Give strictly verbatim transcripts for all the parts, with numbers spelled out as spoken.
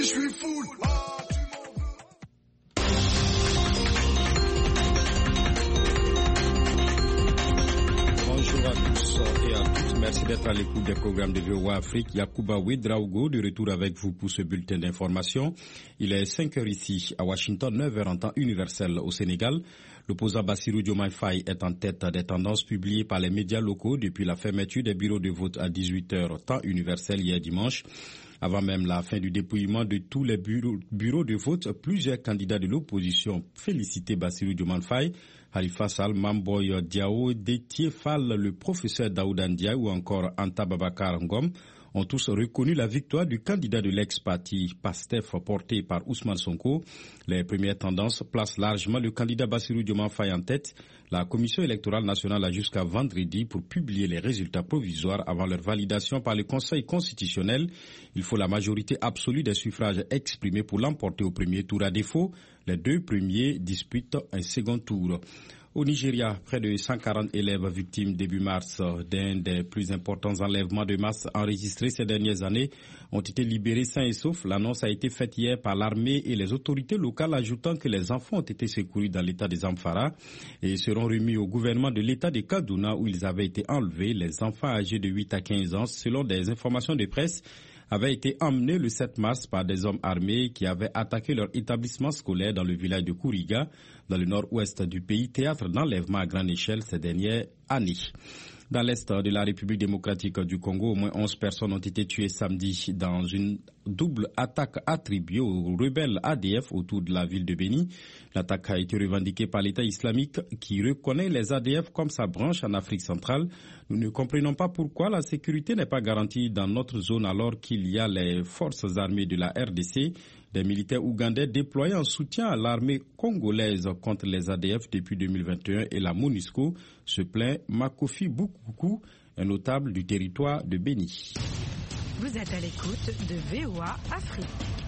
suis full. Bonjour à tous et à toutes. Merci d'être à l'écoute des programmes de V O A Afrique. Yacouba Ouedraogo de retour avec vous pour ce bulletin d'information. Il est cinq heures ici à Washington, neuf heures en temps universel au Sénégal. L'opposant Bassirou Diomaye Faye est en tête des tendances publiées par les médias locaux depuis la fermeture des bureaux de vote à dix-huit heures temps universel hier dimanche. Avant même la fin du dépouillement de tous les bureaux, bureaux de vote, plusieurs candidats de l'opposition félicitaient Bassirou Diomaye Faye, Halifa Sall, Mamboy Diao, Déthié Fall, le professeur Daouda Ndiaye ou encore Anta Babacar Ngom ont tous reconnu la victoire du candidat de l'ex-parti PASTEF porté par Ousmane Sonko. Les premières tendances placent largement le candidat Bassirou Diomaye Faye en tête. La Commission électorale nationale a jusqu'à vendredi pour publier les résultats provisoires avant leur validation par le Conseil constitutionnel. Il faut la majorité absolue des suffrages exprimés pour l'emporter au premier tour. À défaut, les deux premiers disputent un second tour. Au Nigeria, près de cent quarante élèves victimes début mars d'un des plus importants enlèvements de masse enregistrés ces dernières années ont été libérés sains et saufs. L'annonce a été faite hier par l'armée et les autorités locales, ajoutant que les enfants ont été secourus dans l'état de Zamfara et seront remis au gouvernement de l'état de Kaduna où ils avaient été enlevés. Les enfants âgés de huit à quinze ans, selon des informations de presse, avaient été emmenés le sept mars par des hommes armés qui avaient attaqué leur établissement scolaire dans le village de Kuriga, dans le nord-ouest du pays, théâtre d'enlèvement à grande échelle ces dernières années. Dans l'est de la République démocratique du Congo, au moins onze personnes ont été tuées samedi dans une double attaque attribuée aux rebelles A D F autour de la ville de Béni. L'attaque a été revendiquée par l'État islamique qui reconnaît les A D F comme sa branche en Afrique centrale. Nous ne comprenons pas pourquoi la sécurité n'est pas garantie dans notre zone alors qu'il y a les forces armées de la R D C, des militaires ougandais déployés en soutien à l'armée congolaise contre les A D F depuis deux mille vingt et un et la MONUSCO, se plaint Makofi Boukoukou, un notable du territoire de Béni. Vous êtes à l'écoute de V O A Afrique.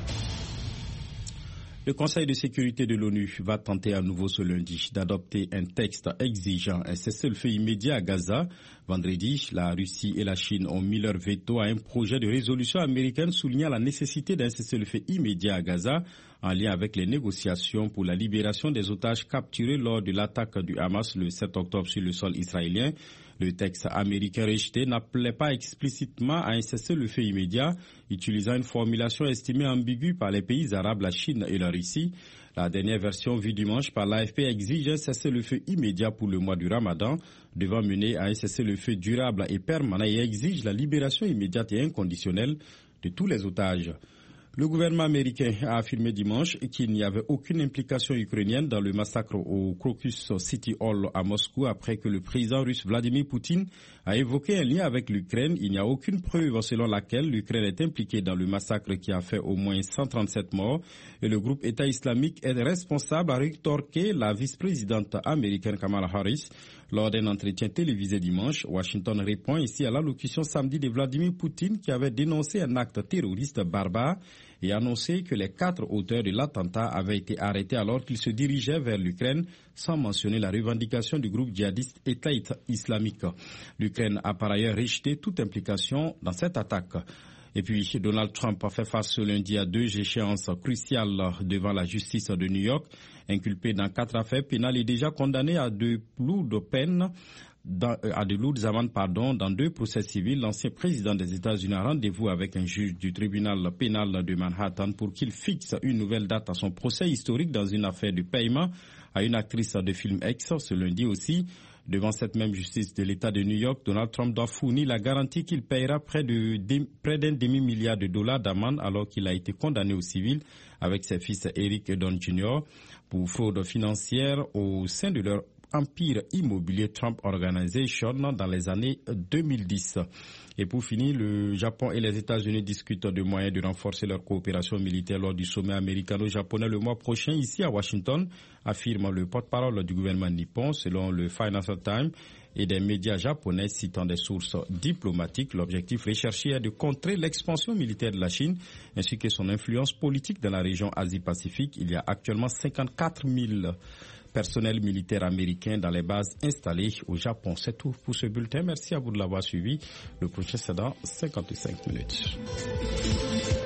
Le Conseil de sécurité de l'ONU va tenter à nouveau ce lundi d'adopter un texte exigeant un cessez-le-feu immédiat à Gaza. Vendredi, la Russie et la Chine ont mis leur veto à un projet de résolution américaine soulignant la nécessité d'un cessez-le-feu immédiat à Gaza en lien avec les négociations pour la libération des otages capturés lors de l'attaque du Hamas le sept octobre sur le sol israélien. Le texte américain rejeté n'appelait pas explicitement à un cessez-le-feu immédiat, utilisant une formulation estimée ambiguë par les pays arabes, la Chine et la Russie. La dernière version vue dimanche par l'A F P exige un cessez-le-feu immédiat pour le mois du Ramadan, devant mener à un cessez-le-feu durable et permanent et exige la libération immédiate et inconditionnelle de tous les otages. Le gouvernement américain a affirmé dimanche qu'il n'y avait aucune implication ukrainienne dans le massacre au Crocus City Hall à Moscou après que le président russe Vladimir Poutine a évoqué un lien avec l'Ukraine. Il n'y a aucune preuve selon laquelle l'Ukraine est impliquée dans le massacre qui a fait au moins cent trente-sept morts et le groupe État islamique est responsable, a rétorqué la vice-présidente américaine Kamala Harris. Lors d'un entretien télévisé dimanche, Washington répond ici à l'allocution samedi de Vladimir Poutine qui avait dénoncé un acte terroriste barbare et annoncé que les quatre auteurs de l'attentat avaient été arrêtés alors qu'ils se dirigeaient vers l'Ukraine, sans mentionner la revendication du groupe djihadiste État islamique. L'Ukraine a par ailleurs rejeté toute implication dans cette attaque. Et puis, Donald Trump a fait face ce lundi à deux échéances cruciales devant la justice de New York. Inculpé dans quatre affaires pénales et déjà condamné à de lourdes peines, dans, à de lourdes amendes, pardon, dans deux procès civils, l'ancien président des États-Unis a rendez-vous avec un juge du tribunal pénal de Manhattan pour qu'il fixe une nouvelle date à son procès historique dans une affaire de paiement à une actrice de film X. Ce lundi aussi, devant cette même justice de l'État de New York, Donald Trump doit fournir la garantie qu'il paiera près de, de près d'un demi-milliard de dollars d'amende alors qu'il a été condamné au civil avec ses fils Eric et Don Junior pour fraude financière au sein de leur empire immobilier Trump Organization dans les années deux mille dix. Et pour finir, le Japon et les États-Unis discutent de moyens de renforcer leur coopération militaire lors du sommet américano-japonais le mois prochain ici à Washington, affirme le porte-parole du gouvernement nippon selon le Financial Times et des médias japonais citant des sources diplomatiques. L'objectif recherché est de contrer l'expansion militaire de la Chine ainsi que son influence politique dans la région Asie-Pacifique. Il y a actuellement cinquante-quatre mille personnel militaire américain dans les bases installées au Japon. C'est tout pour ce bulletin. Merci à vous de l'avoir suivi. Le prochain, c'est dans cinquante-cinq minutes.